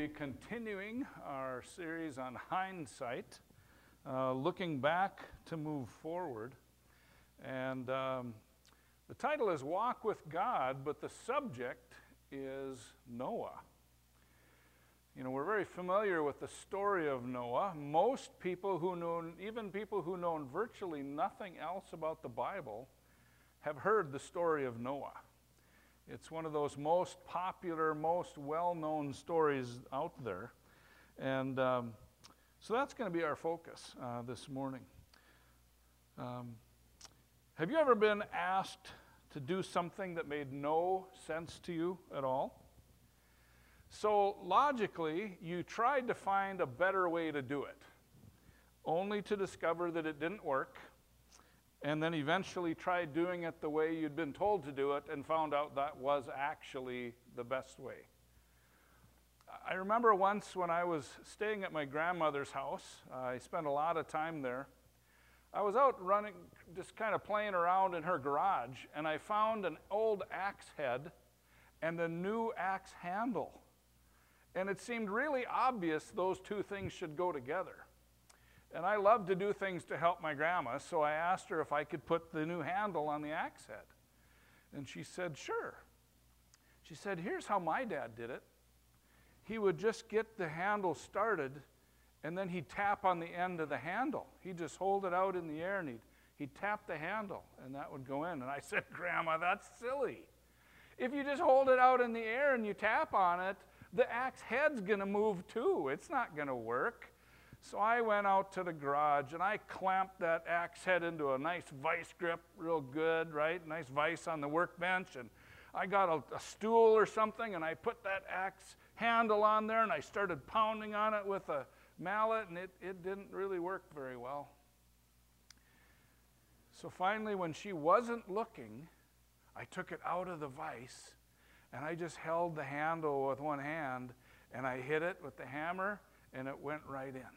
be continuing our series on hindsight, looking back to move forward. And the title is Walk with God, but the subject is Noah. You know, we're very familiar with the story of Noah. Most people who know, even people who know virtually nothing else about the Bible, have heard the story of Noah. It's one of those most popular, most well-known stories out there. And so that's going to be our focus this morning. Have you ever been asked to do something that made no sense to you at all? So logically, you tried to find a better way to do it, only to discover that it didn't work, and then eventually tried doing it the way you'd been told to do it and found out that was actually the best way. I remember once when I was staying at my grandmother's house, I spent a lot of time there. I was out running, just kind of playing around in her garage, and I found an old axe head and a new axe handle. And it seemed really obvious those two things should go together. And I love to do things to help my grandma, so I asked her if I could put the new handle on the axe head. And she said, sure. She said, here's how my dad did it. He would just get the handle started, and then he'd tap on the end of the handle. He'd just hold it out in the air, and he'd tap the handle, and that would go in. And I said, Grandma, that's silly. If you just hold it out in the air and you tap on it, the axe head's going to move too. It's not going to work. So I went out to the garage, and I clamped that axe head into a nice vice grip, real good, right? Nice vice on the workbench. And I got a stool or something, and I put that axe handle on there, and I started pounding on it with a mallet, and it didn't really work very well. So finally, when she wasn't looking, I took it out of the vice, and I just held the handle with one hand, and I hit it with the hammer, and it went right in.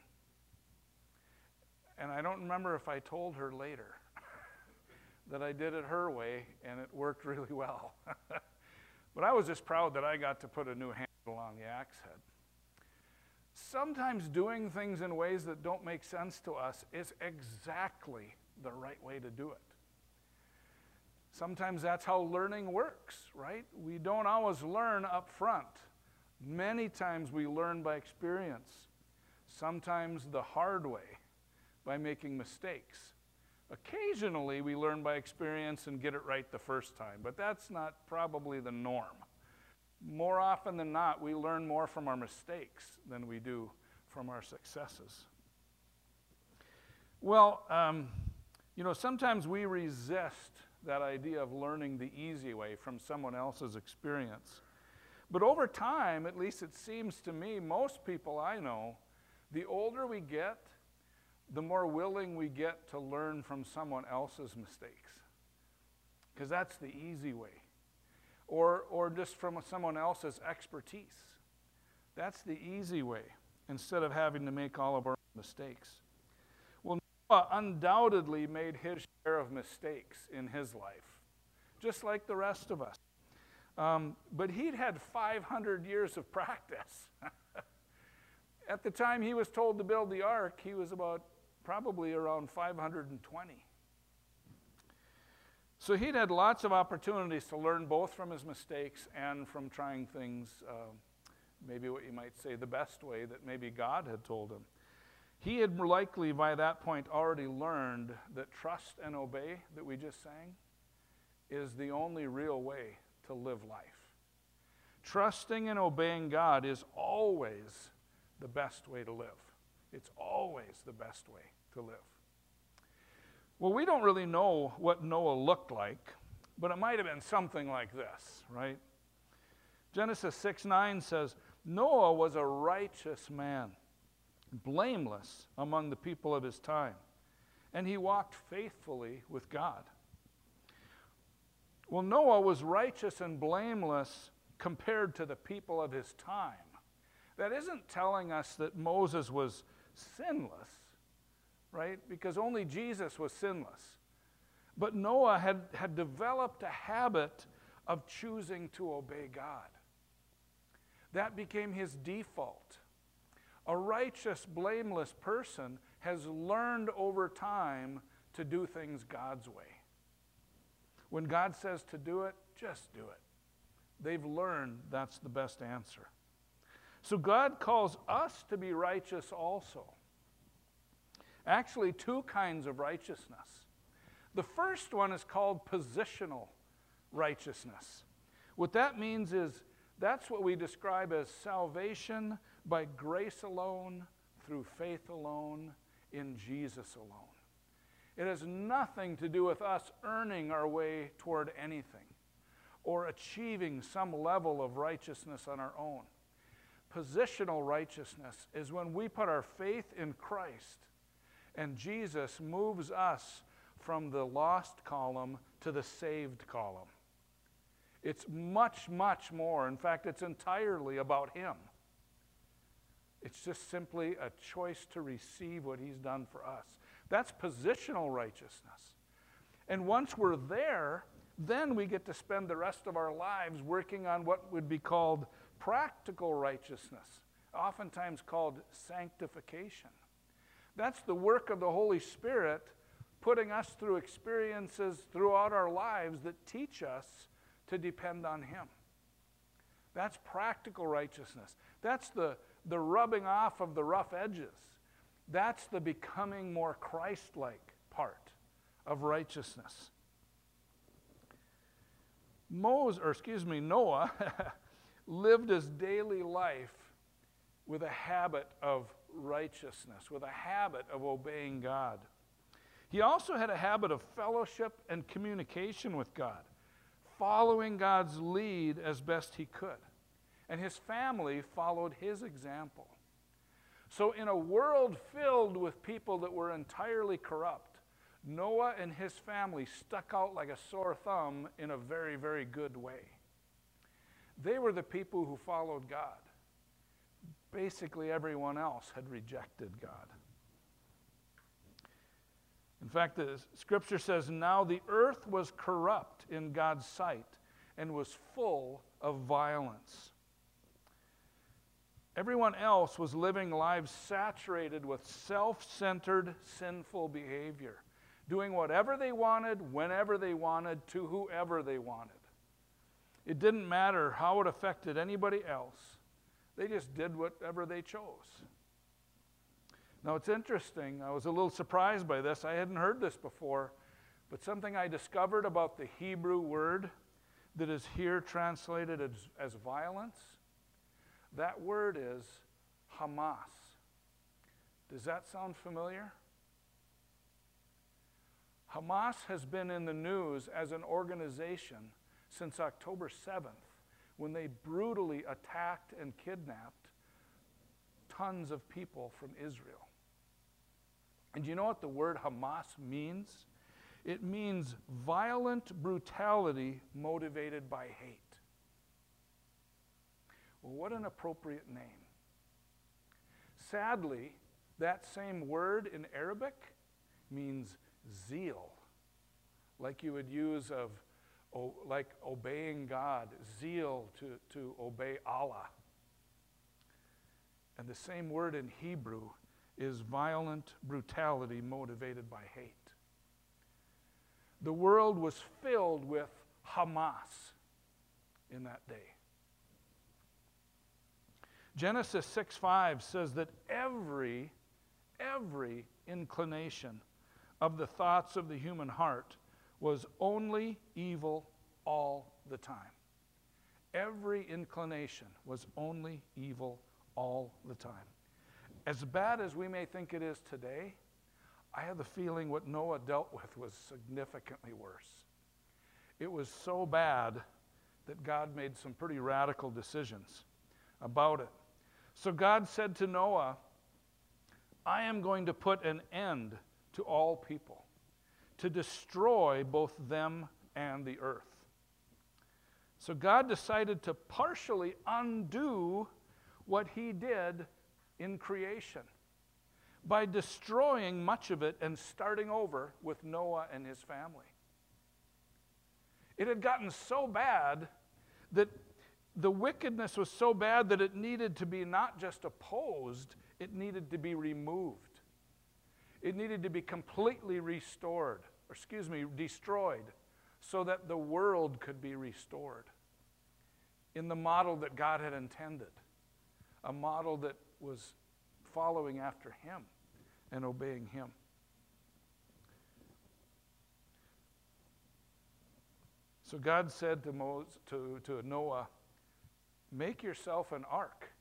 And I don't remember if I told her later that I did it her way, and it worked really well. But I was just proud that I got to put a new handle on the axe head. Sometimes doing things in ways that don't make sense to us is exactly the right way to do it. Sometimes that's how learning works, right? We don't always learn up front. Many times we learn by experience. Sometimes the hard way, by making mistakes. Occasionally we learn by experience and get it right the first time, but that's not probably the norm. More often than not, we learn more from our mistakes than we do from our successes. Well, you know, sometimes we resist that idea of learning the easy way from someone else's experience. But over time, at least it seems to me, most people I know, the older we get, the more willing we get to learn from someone else's mistakes. Because that's the easy way. Or just from someone else's expertise. That's the easy way, instead of having to make all of our mistakes. Well, Noah undoubtedly made his share of mistakes in his life, just like the rest of us. But he'd had 500 years of practice. At the time he was told to build the ark, he was probably around 520. So he'd had lots of opportunities to learn both from his mistakes and from trying things, maybe what you might say the best way that maybe God had told him. He had likely by that point already learned that trust and obey that we just sang is the only real way to live life. Trusting and obeying God is always the best way to live. It's always the best way to live. Well, we don't really know what Noah looked like, but it might have been something like this, right? Genesis 6:9 says, Noah was a righteous man, blameless among the people of his time, and he walked faithfully with God. Well, Noah was righteous and blameless compared to the people of his time. That isn't telling us that Moses was sinless, right? Because only Jesus was sinless. But Noah had developed a habit of choosing to obey God. That became his default. A righteous, blameless person has learned over time to do things God's way. When God says to do it, just do it. They've learned that's the best answer. So God calls us to be righteous also. Actually, two kinds of righteousness. The first one is called positional righteousness. What that means is that's what we describe as salvation by grace alone, through faith alone, in Jesus alone. It has nothing to do with us earning our way toward anything or achieving some level of righteousness on our own. Positional righteousness is when we put our faith in Christ and Jesus moves us from the lost column to the saved column. It's much, much more. In fact, it's entirely about him. It's just simply a choice to receive what he's done for us. That's positional righteousness. And once we're there, then we get to spend the rest of our lives working on what would be called practical righteousness, oftentimes called sanctification. That's the work of the Holy Spirit putting us through experiences throughout our lives that teach us to depend on him. That's practical righteousness. That's the rubbing off of the rough edges. That's the becoming more Christ-like part of righteousness. Noah lived his daily life with a habit of righteousness, with a habit of obeying God. He also had a habit of fellowship and communication with God, following God's lead as best he could. And his family followed his example. So in a world filled with people that were entirely corrupt, Noah and his family stuck out like a sore thumb in a very, very good way. They were the people who followed God. Basically, everyone else had rejected God. In fact, the scripture says, now the earth was corrupt in God's sight and was full of violence. Everyone else was living lives saturated with self-centered, sinful behavior, doing whatever they wanted, whenever they wanted, to whoever they wanted. It didn't matter how it affected anybody else. They just did whatever they chose. Now, it's interesting. I was a little surprised by this. I hadn't heard this before, but something I discovered about the Hebrew word that is here translated as violence, that word is Hamas. Does that sound familiar? Hamas has been in the news as an organization since October 7th, when they brutally attacked and kidnapped tons of people from Israel. And do you know what the word Hamas means? It means violent brutality motivated by hate. Well, what an appropriate name. Sadly, that same word in Arabic means zeal, like you would use of like obeying God, zeal to obey Allah. And the same word in Hebrew is violent brutality motivated by hate. The world was filled with Hamas in that day. Genesis 6:5 says that every inclination of the thoughts of the human heart was only evil all the time. Every inclination was only evil all the time. As bad as we may think it is today, I have the feeling what Noah dealt with was significantly worse. It was so bad that God made some pretty radical decisions about it. So God said to Noah, I am going to put an end to all people, to destroy both them and the earth. So God decided to partially undo what he did in creation by destroying much of it and starting over with Noah and his family. It had gotten so bad that the wickedness was so bad that it needed to be not just opposed, it needed to be removed. It needed to be completely restored, destroyed, so that the world could be restored in the model that God had intended, a model that was following after him and obeying him. So God said to Noah, make yourself an ark.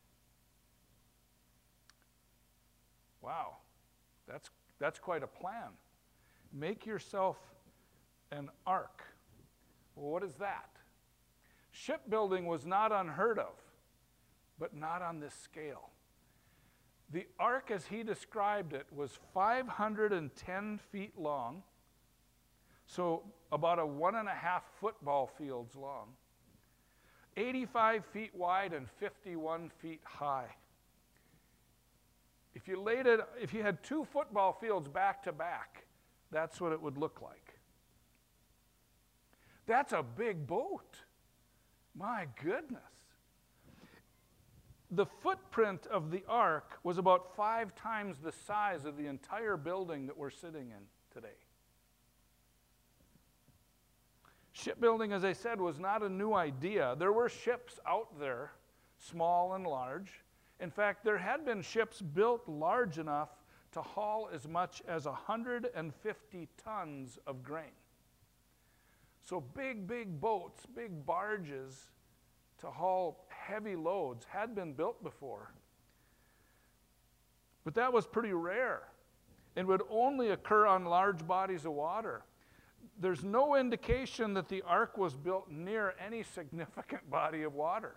Wow, that's quite a plan. Make yourself an ark. Well, what is that? Shipbuilding was not unheard of, but not on this scale. The ark, as he described it, was 510 feet long, so about a 1.5 football fields long, 85 feet wide and 51 feet high. If you had 2 football fields back to back, that's what it would look like. That's a big boat. My goodness. The footprint of the ark was about 5 times the size of the entire building that we're sitting in today. Shipbuilding, as I said, was not a new idea. There were ships out there, small and large. In fact, there had been ships built large enough to haul as much as 150 tons of grain. So big boats, big barges to haul heavy loads had been built before. But that was pretty rare and would only occur on large bodies of water. There's no indication that the ark was built near any significant body of water.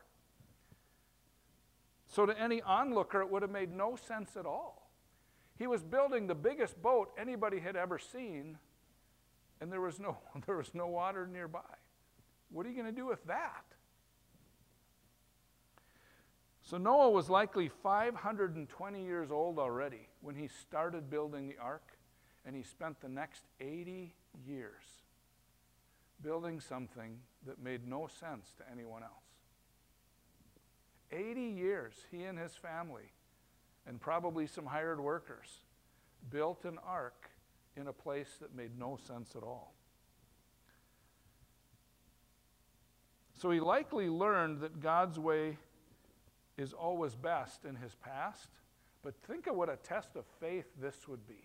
So to any onlooker, it would have made no sense at all. He was building the biggest boat anybody had ever seen, and there was no water nearby. What are you going to do with that? So Noah was likely 520 years old already when he started building the ark, and he spent the next 80 years building something that made no sense to anyone else. 80 years, he and his family, and probably some hired workers, built an ark in a place that made no sense at all. So he likely learned that God's way is always best in his past, but think of what a test of faith this would be.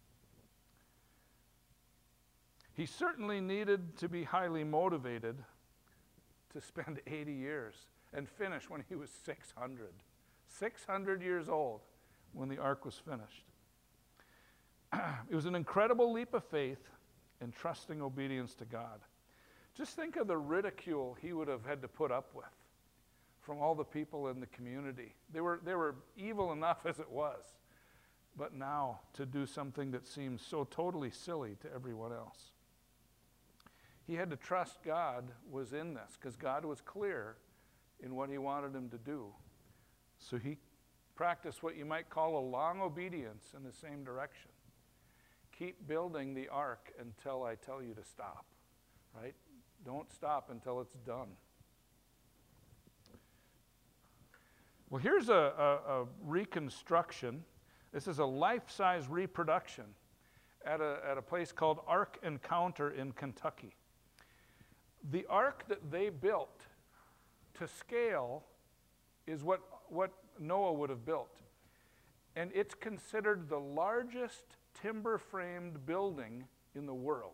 He certainly needed to be highly motivated to spend 80 years and finish when he was 600. 600 years old when the ark was finished. It was an incredible leap of faith and trusting obedience to God. Just think of the ridicule he would have had to put up with from all the people in the community. They were evil enough as it was, but now to do something that seems so totally silly to everyone else. He had to trust God was in this because God was clear in what he wanted him to do. So he practiced what you might call a long obedience in the same direction. Keep building the ark until I tell you to stop, right? Don't stop until it's done. Well, here's a reconstruction. This is a life-size reproduction at a place called Ark Encounter in Kentucky. The ark that they built to scale is what Noah would have built. And it's considered the largest timber-framed building in the world.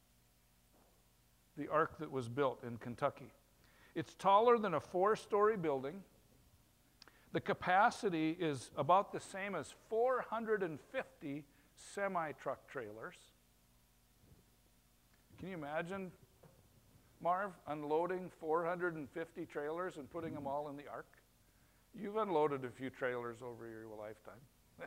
The ark that was built in Kentucky. It's taller than a 4-story building. The capacity is about the same as 450 semi-truck trailers. Can you imagine, Marv, unloading 450 trailers and putting them all in the ark? You've unloaded a few trailers over your lifetime.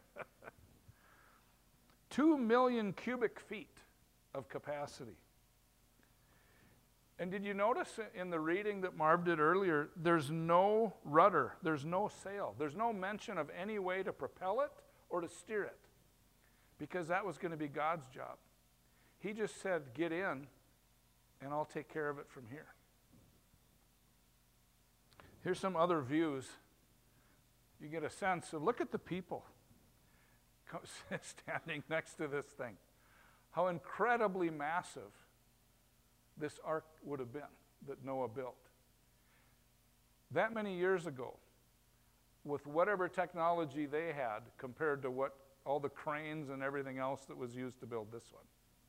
2 million cubic feet of capacity. And did you notice in the reading that Marv did earlier, there's no rudder, there's no sail, there's no mention of any way to propel it or to steer it, because that was going to be God's job. He just said, get in, and I'll take care of it from here. Here's some other views. You get a sense of, look at the people standing next to this thing. How incredibly massive this ark would have been that Noah built. That many years ago, with whatever technology they had compared to what all the cranes and everything else that was used to build this one.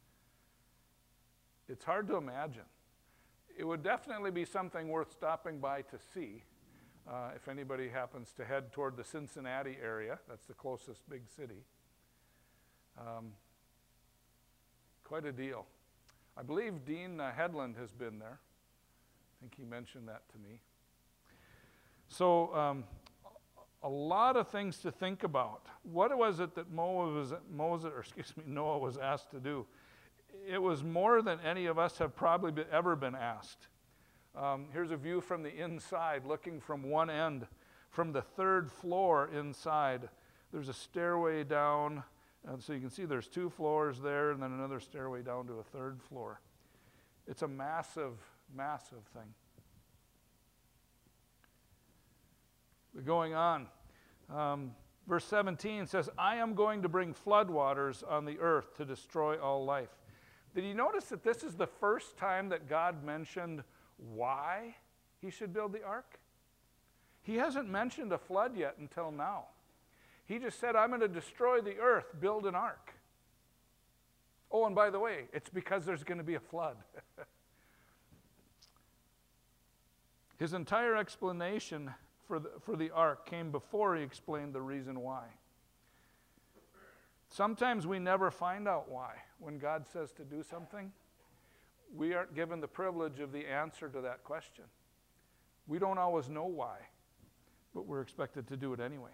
It's hard to imagine. It would definitely be something worth stopping by to see if anybody happens to head toward the Cincinnati area. That's the closest big city. Quite a deal. I believe Dean Headland has been there. I think he mentioned that to me. So a lot of things to think about. What was it that Noah was asked to do? It was more than any of us have probably ever been asked. Here's a view from the inside, looking from one end, from the third floor inside. There's a stairway down, and so you can see there's 2 floors there, and then another stairway down to a 3rd floor. It's a massive, massive thing. Going on, verse 17 says, I am going to bring floodwaters on the earth to destroy all life. Did you notice that this is the first time that God mentioned why he should build the ark? He hasn't mentioned a flood yet until now. He just said, I'm going to destroy the earth, build an ark. Oh, and by the way, it's because there's going to be a flood. His entire explanation for the ark came before he explained the reason why. Sometimes we never find out why. When God says to do something, we aren't given the privilege of the answer to that question. We don't always know why, but we're expected to do it anyway.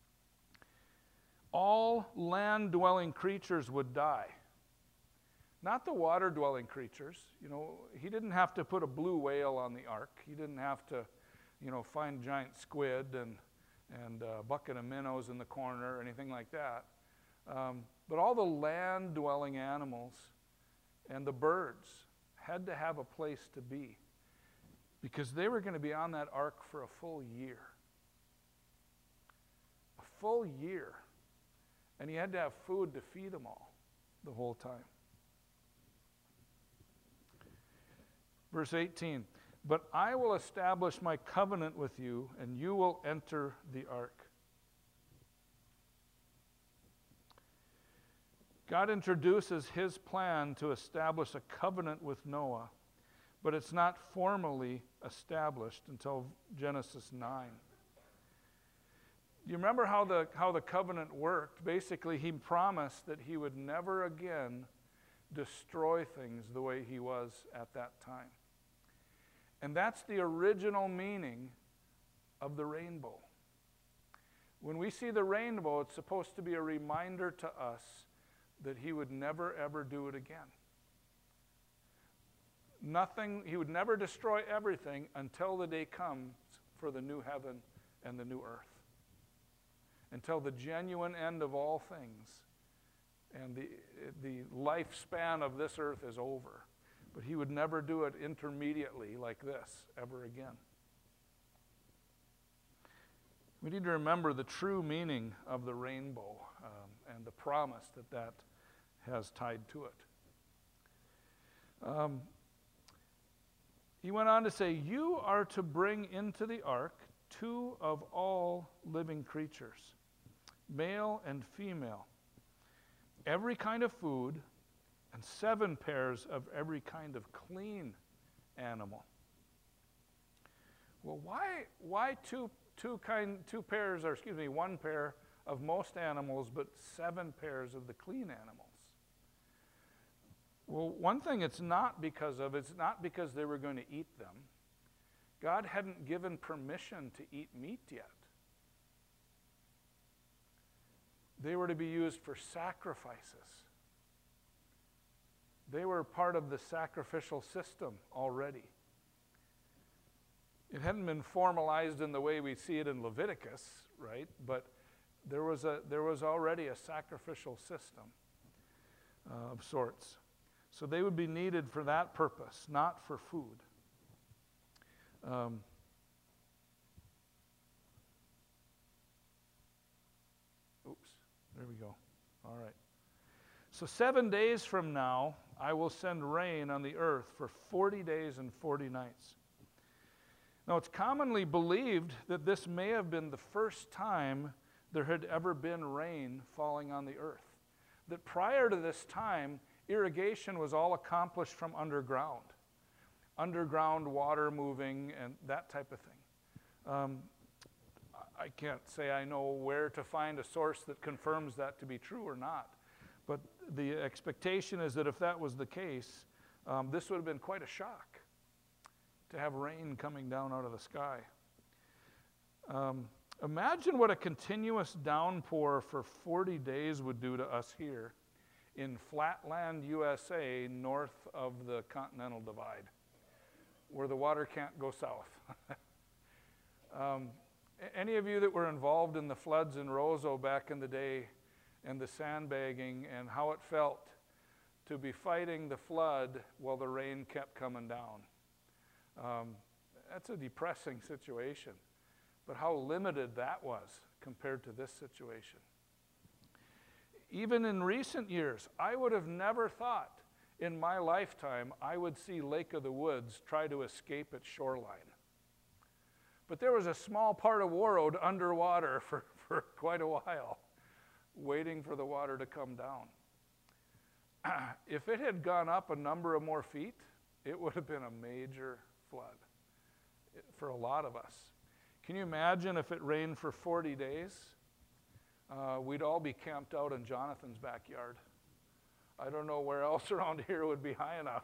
All land-dwelling creatures would die. Not the water-dwelling creatures. You know, he didn't have to put a blue whale on the ark. He didn't have to, find giant squid and a bucket of minnows in the corner or anything like that. But all the land-dwelling animals and the birds had to have a place to be because they were going to be on that ark for a full year. A full year. And he had to have food to feed them all the whole time. Verse 18, but I will establish my covenant with you, and you will enter the ark. God introduces his plan to establish a covenant with Noah, but it's not formally established until Genesis 9. You remember how the covenant worked? Basically, he promised that he would never again destroy things the way he was at that time. And that's the original meaning of the rainbow. When we see the rainbow, it's supposed to be a reminder to us that he would never ever do it again. He would never destroy everything until the day comes for the new heaven and the new earth. Until the genuine end of all things and the lifespan of this earth is over. But he would never do it intermediately like this ever again. We need to remember the true meaning of the rainbow and the promise that has tied to it. He went on to say, you are to bring into the ark 2 of all living creatures, male and female, every kind of food, and 7 pairs of every kind of clean animal. Well, why one pair of most animals, but 7 pairs of the clean animals? Well, one thing it's not because they were going to eat them. God hadn't given permission to eat meat yet. They were to be used for sacrifices. They were part of the sacrificial system already. It hadn't been formalized in the way we see it in Leviticus, right? But there was already a sacrificial system of sorts. So they would be needed for that purpose, not for food. Oops, there we go. All right. So 7 days from now, I will send rain on the earth for 40 days and 40 nights. Now, it's commonly believed that this may have been the first time there had ever been rain falling on the earth. That prior to this time, irrigation was all accomplished from underground water moving and that type of thing. I can't say I know where to find a source that confirms that to be true or not, but the expectation is that if that was the case, this would have been quite a shock to have rain coming down out of the sky. Imagine what a continuous downpour for 40 days would do to us here in flatland USA north of the Continental Divide, where the water can't go south. Any of you that were involved in the floods in Roseau back in the day and the sandbagging and how it felt to be fighting the flood while the rain kept coming down? That's a depressing situation. But how limited that was compared to this situation. Even in recent years, I would have never thought in my lifetime I would see Lake of the Woods try to escape its shoreline. But there was a small part of Warroad underwater for quite a while, waiting for the water to come down. If it had gone up a number of more feet, it would have been a major flood for a lot of us. Can you imagine if it rained for 40 days? We'd all be camped out in Jonathan's backyard. I don't know where else around here would be high enough.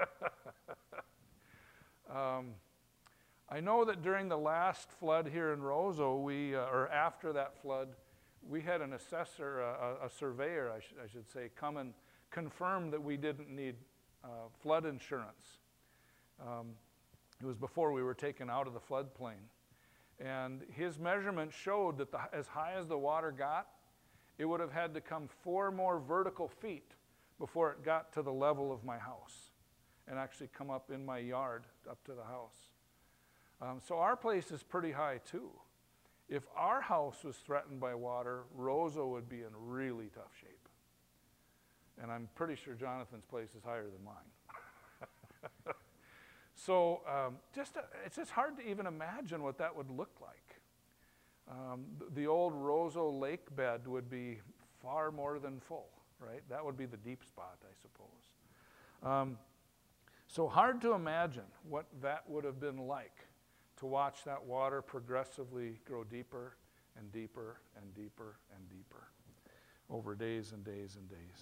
I know that during the last flood here in Roseau, or after that flood, we had an assessor, a surveyor, I should say, come and confirm that we didn't need flood insurance. It was before we were taken out of the floodplain. And his measurement showed that as high as the water got, it would have had to come 4 more vertical feet before it got to the level of my house and actually come up in my yard up to the house. So our place is pretty high too. If our house was threatened by water, Roseau would be in really tough shape. And I'm pretty sure Jonathan's place is higher than mine. So it's just hard to even imagine what that would look like. The old Roseau lake bed would be far more than full, right? That would be the deep spot, I suppose. So hard to imagine what that would have been like to watch that water progressively grow deeper and deeper and deeper and deeper over days and days and days.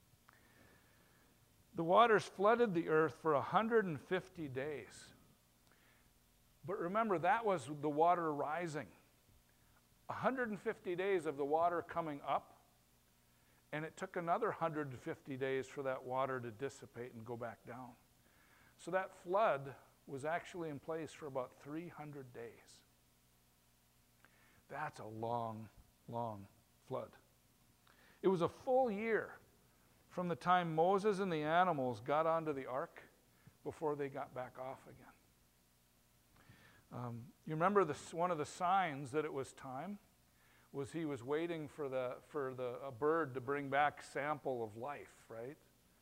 The waters flooded the earth for 150 days. But remember, that was the water rising. 150 days of the water coming up, and it took another 150 days for that water to dissipate and go back down. So that flood was actually in place for about 300 days. That's a long, long flood. It was a full year from the time Moses and the animals got onto the ark before they got back off again. You remember one of the signs that it was time was he was waiting for a bird to bring back sample of life, right?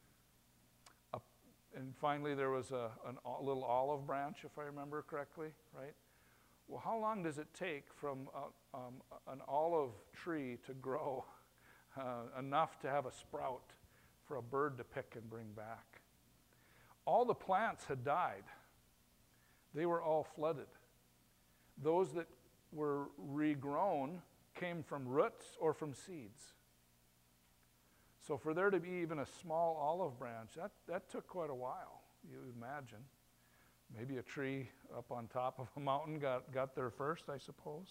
And finally there was a little olive branch, if I remember correctly, right? Well, how long does it take from an olive tree to grow enough to have a sprout for a bird to pick and bring back? All the plants had died. They were all flooded. Those that were regrown came from roots or from seeds. So for there to be even a small olive branch, that took quite a while, you imagine. Maybe a tree up on top of a mountain got there first, I suppose.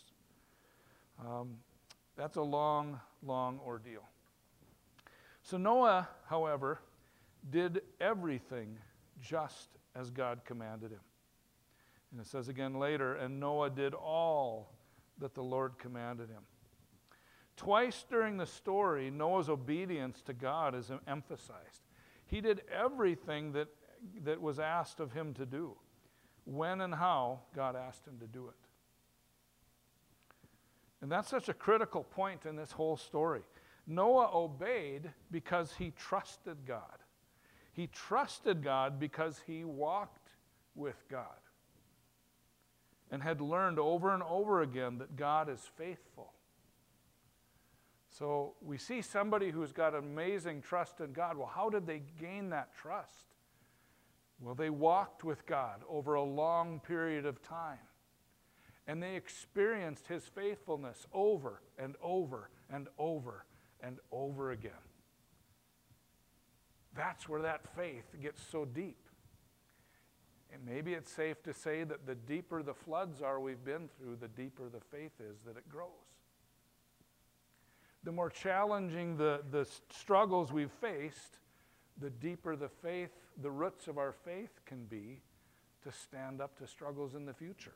That's a long, long ordeal. So Noah, however, did everything just as God commanded him. And it says again later, and Noah did all that the Lord commanded him. Twice during the story, Noah's obedience to God is emphasized. He did everything that was asked of him to do, when and how God asked him to do it. And that's such a critical point in this whole story. Noah obeyed because he trusted God. He trusted God because he walked with God and had learned over and over again that God is faithful. So we see somebody who's got amazing trust in God. Well, how did they gain that trust? Well, they walked with God over a long period of time. And they experienced his faithfulness over and over and over and over again. That's where that faith gets so deep. And maybe it's safe to say that the deeper the floods are we've been through, the deeper the faith is that it grows. The more challenging the struggles we've faced, the deeper the faith, the roots of our faith can be to stand up to struggles in the future.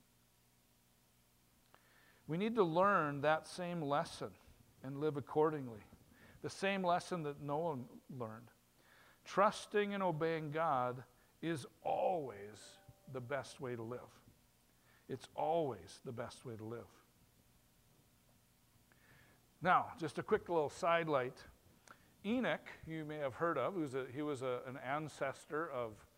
We need to learn that same lesson and live accordingly. The same lesson that Noah learned. Trusting and obeying God is always the best way to live. It's always the best way to live. Now, just a quick little sidelight. Enoch, you may have heard of, he was an ancestor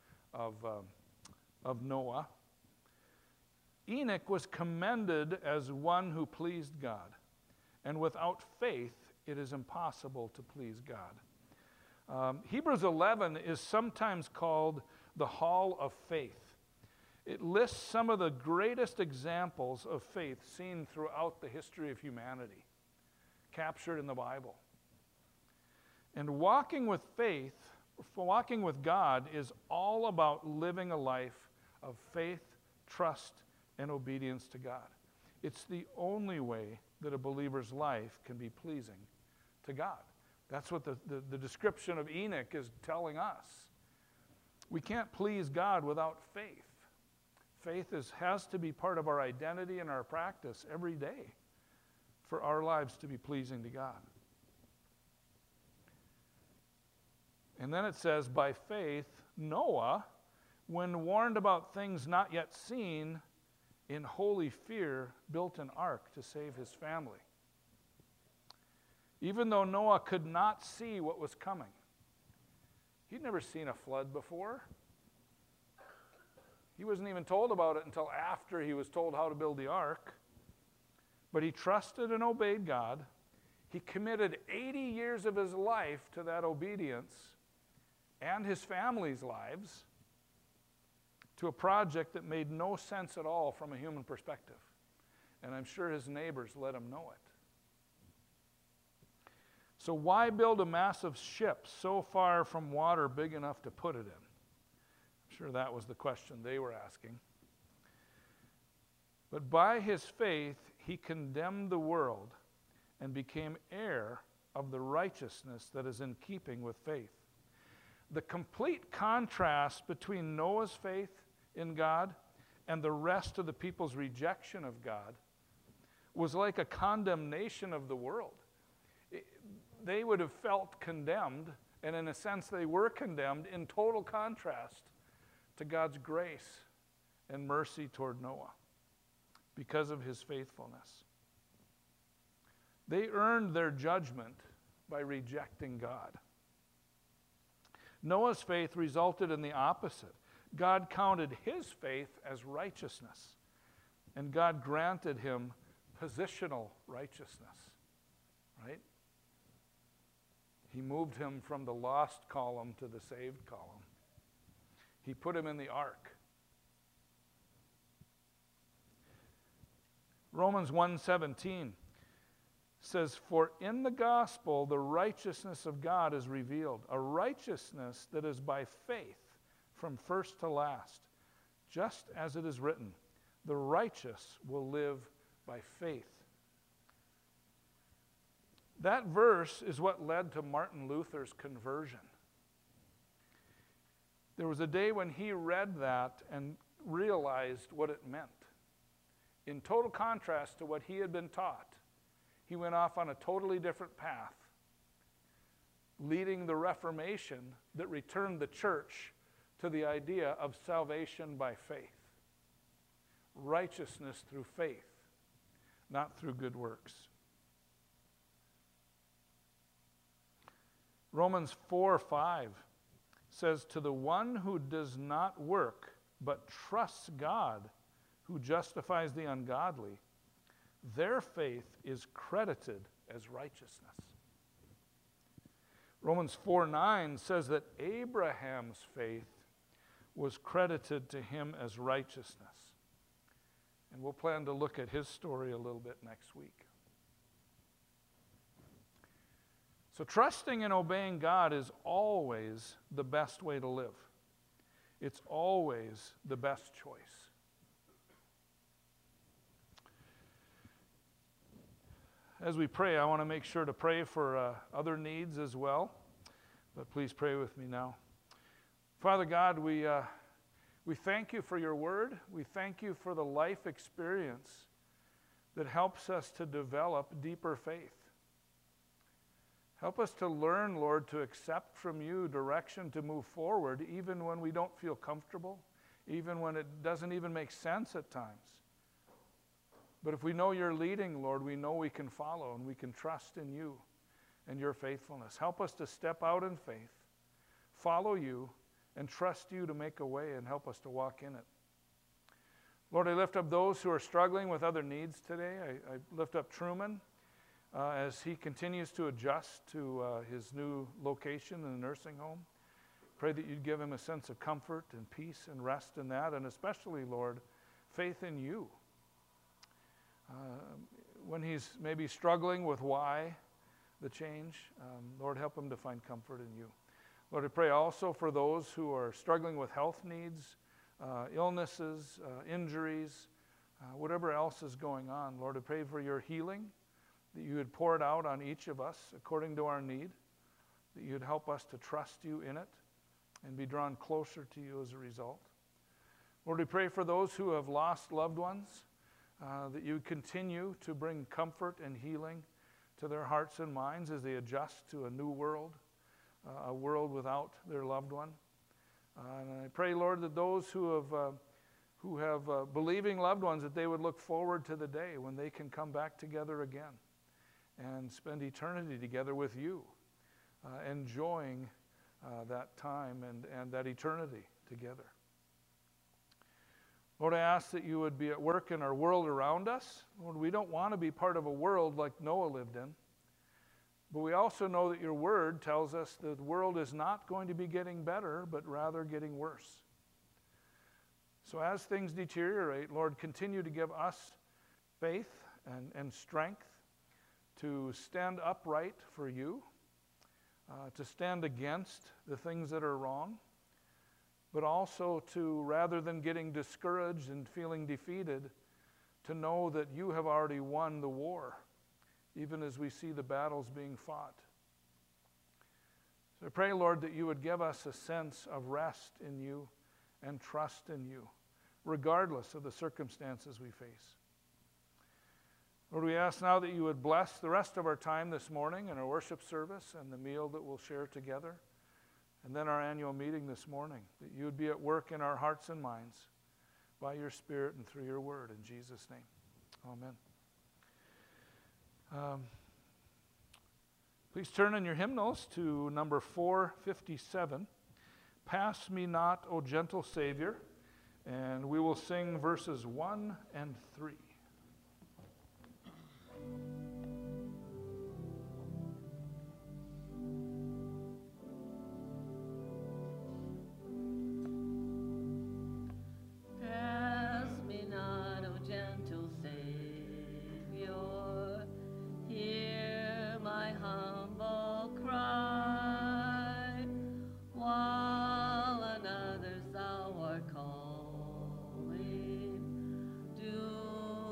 of Noah. Enoch was commended as one who pleased God. And without faith, it is impossible to please God. Hebrews 11 is sometimes called the Hall of Faith. It lists some of the greatest examples of faith seen throughout the history of humanity, captured in the Bible. And walking with faith, walking with God, is all about living a life of faith, trust, and obedience to God. It's the only way that a believer's life can be pleasing to God. That's what the description of Enoch is telling us. We can't please God without faith. Faith has to be part of our identity and our practice every day for our lives to be pleasing to God. And then it says, by faith, Noah, when warned about things not yet seen, in holy fear, built an ark to save his family. Even though Noah could not see what was coming. He'd never seen a flood before. He wasn't even told about it until after he was told how to build the ark. But he trusted and obeyed God. He committed 80 years of his life to that obedience and his family's lives to a project that made no sense at all from a human perspective. And I'm sure his neighbors let him know it. So why build a massive ship so far from water big enough to put it in? I'm sure that was the question they were asking. But by his faith, he condemned the world and became heir of the righteousness that is in keeping with faith. The complete contrast between Noah's faith in God and the rest of the people's rejection of God was like a condemnation of the world. They would have felt condemned, and in a sense they were condemned in total contrast to God's grace and mercy toward Noah because of his faithfulness. They earned their judgment by rejecting God. Noah's faith resulted in the opposite. God counted his faith as righteousness, and God granted him positional righteousness, right? He moved him from the lost column to the saved column. He put him in the ark. Romans 1:17 says, "For in the gospel the righteousness of God is revealed, a righteousness that is by faith from first to last, just as it is written, the righteous will live by faith." That verse is what led to Martin Luther's conversion. There was a day when he read that and realized what it meant. In total contrast to what he had been taught, he went off on a totally different path, leading the Reformation that returned the church to the idea of salvation by faith, righteousness through faith, not through good works. Romans 4:5 says, to the one who does not work, but trusts God, who justifies the ungodly, their faith is credited as righteousness. Romans 4:9 says that Abraham's faith was credited to him as righteousness. And we'll plan to look at his story a little bit next week. So trusting and obeying God is always the best way to live. It's always the best choice. As we pray, I want to make sure to pray for other needs as well. But please pray with me now. Father God, we thank you for your word. We thank you for the life experience that helps us to develop deeper faith. Help us to learn, Lord, to accept from you direction to move forward, even when we don't feel comfortable, even when it doesn't even make sense at times. But if we know you're leading, Lord, we know we can follow and we can trust in you and your faithfulness. Help us to step out in faith, follow you, and trust you to make a way and help us to walk in it. Lord, I lift up those who are struggling with other needs today. I lift up Truman as he continues to adjust to his new location in the nursing home. Pray that you'd give him a sense of comfort and peace and rest in that, and especially, Lord, faith in you. When he's maybe struggling with why the change, Lord, help him to find comfort in you. Lord, I pray also for those who are struggling with health needs, illnesses, injuries, whatever else is going on. Lord, I pray for your healing, that you would pour it out on each of us according to our need, that you'd help us to trust you in it and be drawn closer to you as a result. Lord, we pray for those who have lost loved ones, that you would continue to bring comfort and healing to their hearts and minds as they adjust to a new world, a world without their loved one. And I pray, Lord, that those who have believing loved ones, that they would look forward to the day when they can come back together again and spend eternity together with you, enjoying that time and that eternity together. Lord, I ask that you would be at work in our world around us. Lord, we don't want to be part of a world like Noah lived in, but we also know that your word tells us that the world is not going to be getting better, but rather getting worse. So as things deteriorate, Lord, continue to give us faith and strength to stand upright for you, to stand against the things that are wrong, but also to, rather than getting discouraged and feeling defeated, to know that you have already won the war, even as we see the battles being fought. So I pray, Lord, that you would give us a sense of rest in you and trust in you, regardless of the circumstances we face. Lord, we ask now that you would bless the rest of our time this morning in our worship service and the meal that we'll share together, and then our annual meeting this morning, that you would be at work in our hearts and minds by your Spirit and through your word. In Jesus' name, amen. Please turn in your hymnals to number 457, Pass Me Not, O Gentle Savior, and we will sing verses 1 and 3. Do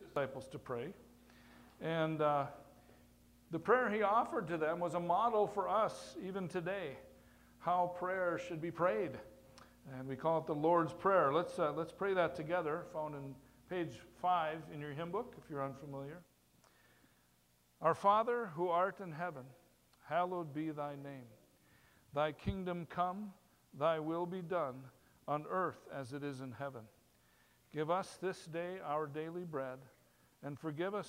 disciples to pray. And the prayer he offered to them was a model for us even today, how prayer should be prayed. And we call it the Lord's Prayer. Let's pray that together, found in page 5 in your hymn book, if you're unfamiliar. Our Father, who art in heaven, hallowed be thy name. Thy kingdom come, thy will be done, on earth as it is in heaven. Give us this day our daily bread, and forgive us